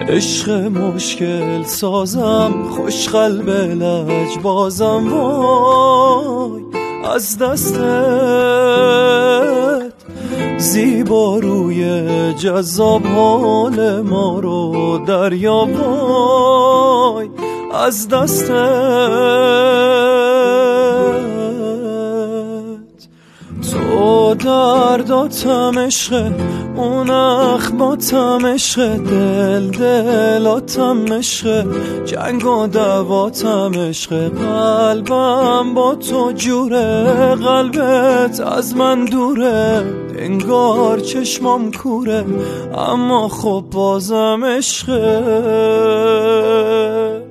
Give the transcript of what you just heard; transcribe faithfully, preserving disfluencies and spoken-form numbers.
عشق مشکل سازم، خوش قلب لج بازم، وای از دستت زیبا روی جذاب حال ما رو دریا، وای از دستت. تو درداتم عشق، اون اخماتم عشق، دل دلاتم عشق، جنگ و دواتم عشق، قلبم با تو جوره، قلبت از من دوره، انگار چشمام کوره، اما خب بازم عشقه.